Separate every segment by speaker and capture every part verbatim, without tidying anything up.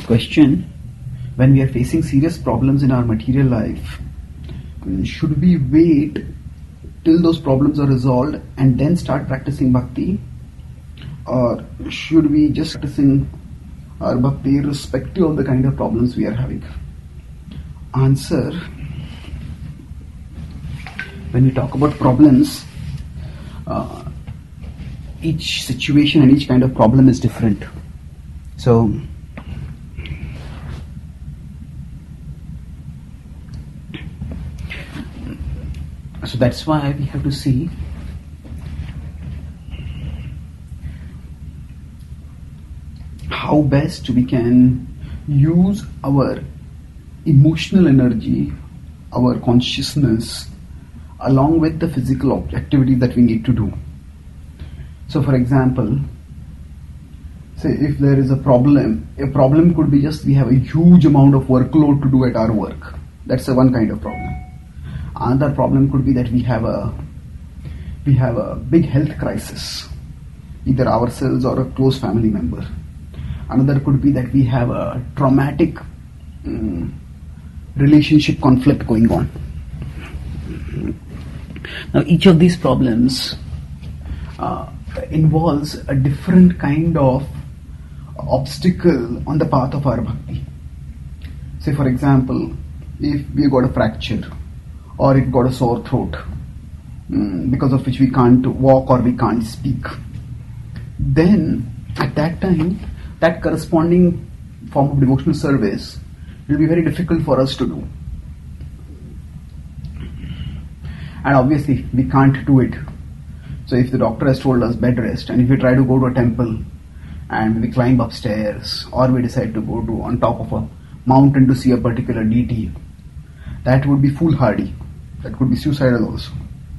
Speaker 1: question: when we are facing serious problems in our material life, should we wait till those problems are resolved and then start practicing bhakti, or should we just practicing our bhakti irrespective of the kind of problems we are having? Answer: when we talk about problems, uh, each situation and each kind of problem is different. So so that's why we have to see how best we can use our emotional energy, our consciousness, along with the physical activity that we need to do. So for example, say if there is a problem, a problem could be just we have a huge amount of workload to do at our work. That's a one kind of problem. Another problem could be that we have a we have a big health crisis, either ourselves or a close family member. Another could be that we have a traumatic um, relationship conflict going on. Now each of these problems uh, involves a different kind of obstacle on the path of our bhakti. Say for example, if we got a fracture or if got a sore throat, um, because of which we can't walk or we can't speak, then at that time that corresponding form of devotional service will be very difficult for us to do. And obviously we can't do it. So if the doctor has told us bed rest, and if we try to go to a temple and we climb upstairs, or we decide to go to on top of a mountain to see a particular deity, that would be foolhardy. That could be suicidal also.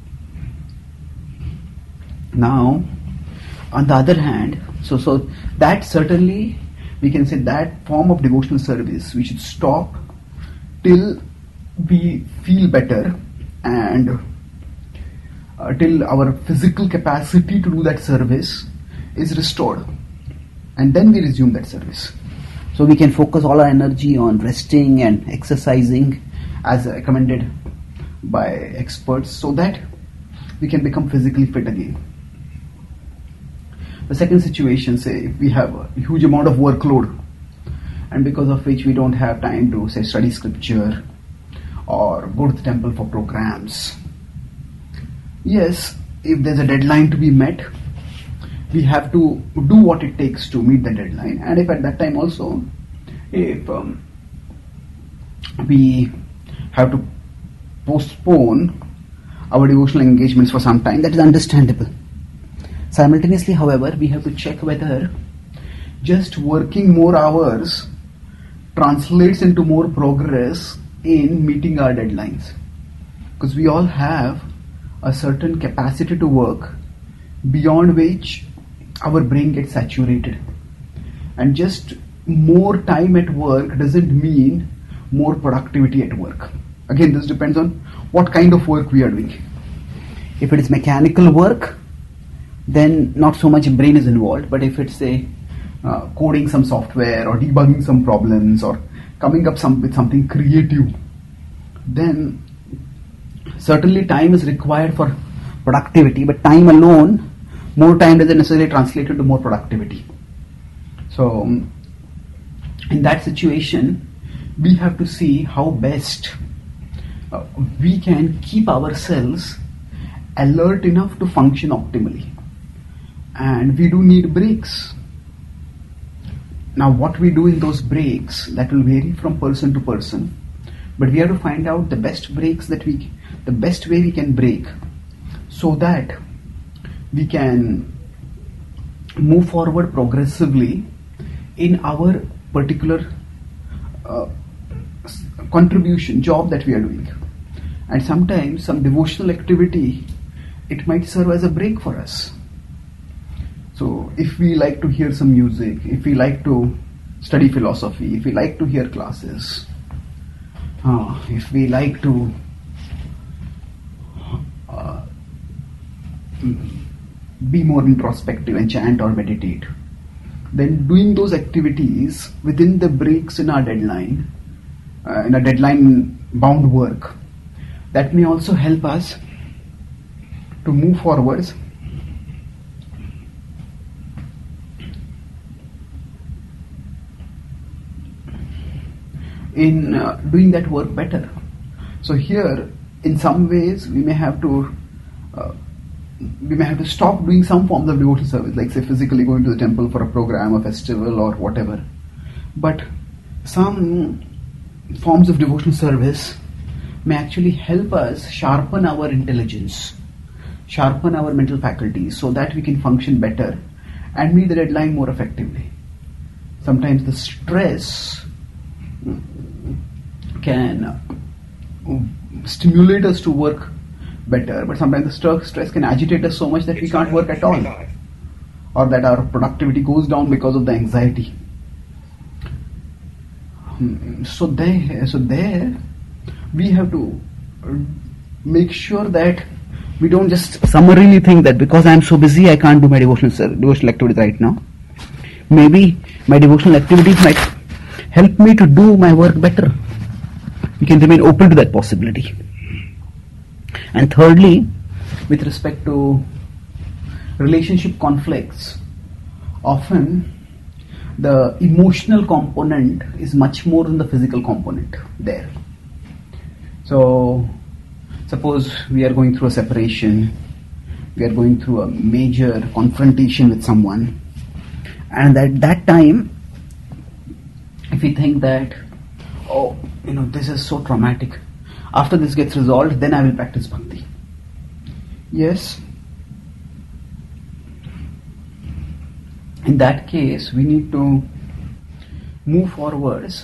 Speaker 1: Now, on the other hand, so so that certainly we can say that form of devotional service we should stop till we feel better and uh, till our physical capacity to do that service is restored, and then we resume that service. So we can focus all our energy on resting and exercising as recommended by experts, so that we can become physically fit again. The second situation, say if we have a huge amount of workload and because of which we don't have time to say study scripture or go to the temple for programs. Yes, if there's a deadline to be met, we have to do what it takes to meet the deadline, and if at that time also if um, we have to postpone our devotional engagements for some time, that is understandable. Simultaneously, however, we have to check whether just working more hours translates into more progress in meeting our deadlines. Because we all have a certain capacity to work beyond which our brain gets saturated. And just more time at work doesn't mean more productivity at work. Again, this depends on what kind of work we are doing. If it is mechanical work, then not so much brain is involved. But if it's say uh, coding some software or debugging some problems or coming up some with something creative, then certainly time is required for productivity, but time alone, more time doesn't necessarily translate into more productivity. So in that situation, we have to see how best uh, we can keep ourselves alert enough to function optimally. And we do need breaks. Now what we do in those breaks, that will vary from person to person, but we have to find out the best breaks that we, the best way we can break, so that we can move forward progressively in our particular uh, contribution, job that we are doing. And sometimes some devotional activity, it might serve as a break for us. So if we like to hear some music, if we like to study philosophy, if we like to hear classes, uh, if we like to uh, be more introspective and chant or meditate, then doing those activities within the breaks in our deadline, uh, in a deadline bound work, that may also help us to move forwards in uh, doing that work better. So here, in some ways, we may have to uh, we may have to stop doing some forms of devotional service, like say physically going to the temple for a program, a festival, or whatever. But some forms of devotional service may actually help us sharpen our intelligence, sharpen our mental faculties, so that we can function better and meet the deadline more effectively. Sometimes the stress can stimulate us to work better, but sometimes the st- stress can agitate us so much that we can't work at all, or that our productivity goes down because of the anxiety. So there, so there, we have to make sure that we don't just summarily think that because I am so busy I can't do my devotional devotional activities right now. Maybe my devotional activities might help me to do my work better. We can remain open to that possibility. And thirdly, with respect to relationship conflicts, often the emotional component is much more than the physical component there. So, suppose we are going through a separation, we are going through a major confrontation with someone, and at that time, if we think that, oh, you know, this is so traumatic, after this gets resolved, then I will practice bhakti. Yes. In that case, we need to move forwards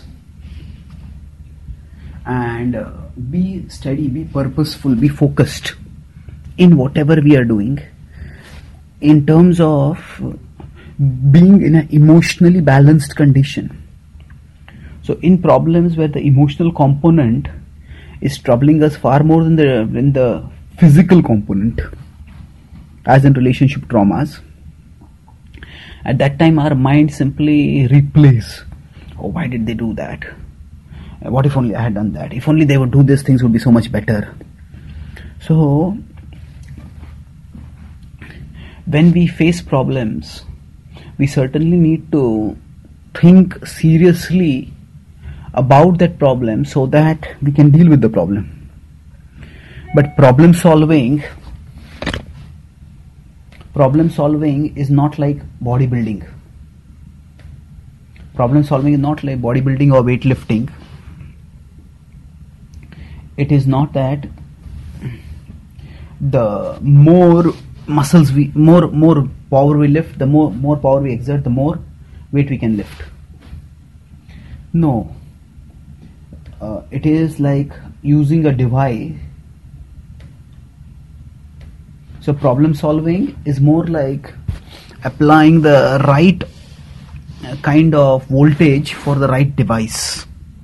Speaker 1: and uh, be steady, be purposeful, be focused in whatever we are doing, in terms of being in an emotionally balanced condition. So in problems where the emotional component is troubling us far more than the, than the physical component, as in relationship traumas, at that time our mind simply replays, oh, why did they do that? What if only I had done that? If only they would do this, things would be so much better. So when we face problems, we certainly need to think seriously about that problem so that we can deal with the problem. But problem solving, problem solving is not like bodybuilding. Problem solving is not like bodybuilding or weightlifting. It is not that the more muscles we, more more power we lift, the more more power we exert, the more weight we can lift. No. Uh, it is like using a device. So problem solving is more like applying the right kind of voltage for the right device.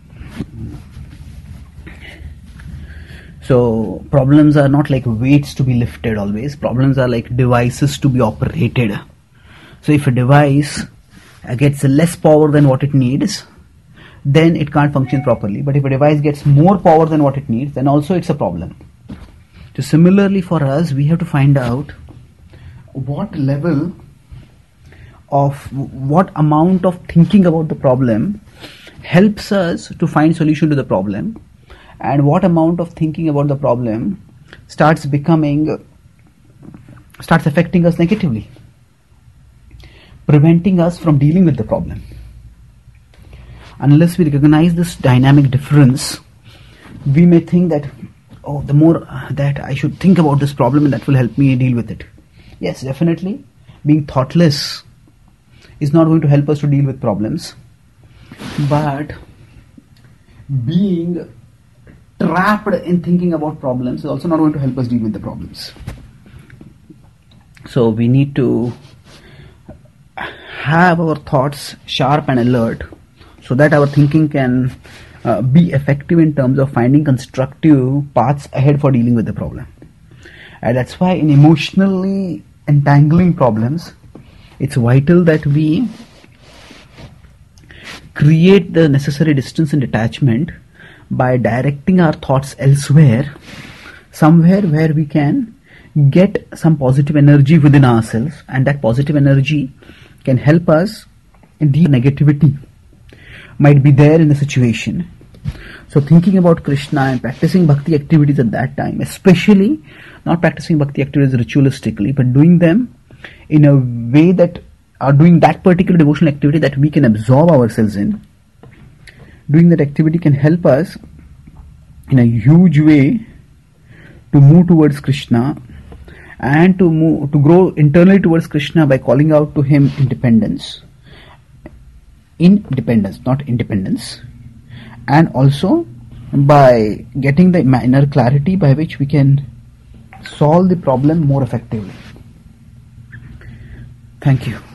Speaker 1: So problems are not like weights to be lifted always. Problems are like devices to be operated. So if a device gets less power than what it needs, then it can't function properly. But if a device gets more power than what it needs, then also it's a problem. So similarly for us, we have to find out what level of, what amount of thinking about the problem helps us to find solution to the problem, and what amount of thinking about the problem starts becoming, starts affecting us negatively, preventing us from dealing with the problem. Unless we recognize this dynamic difference, we may think that, oh, the more that I should think about this problem, and that will help me deal with it. Yes, definitely, being thoughtless is not going to help us to deal with problems, but being trapped in thinking about problems is also not going to help us deal with the problems. So we need to have our thoughts sharp and alert, so that our thinking can uh, be effective in terms of finding constructive paths ahead for dealing with the problem. And that's why in emotionally entangling problems, it's vital that we create the necessary distance and detachment by directing our thoughts elsewhere, somewhere where we can get some positive energy within ourselves, and that positive energy can help us in the negativity might be there in the situation. So thinking about Krishna and practicing bhakti activities at that time, especially not practicing bhakti activities ritualistically, but doing them in a way that are doing that particular devotional activity that we can absorb ourselves in. Doing that activity can help us in a huge way to move towards Krishna and to move to grow internally towards Krishna by calling out to him in dependence. Independence, not independence. And also by getting the inner clarity by which we can solve the problem more effectively. Thank you.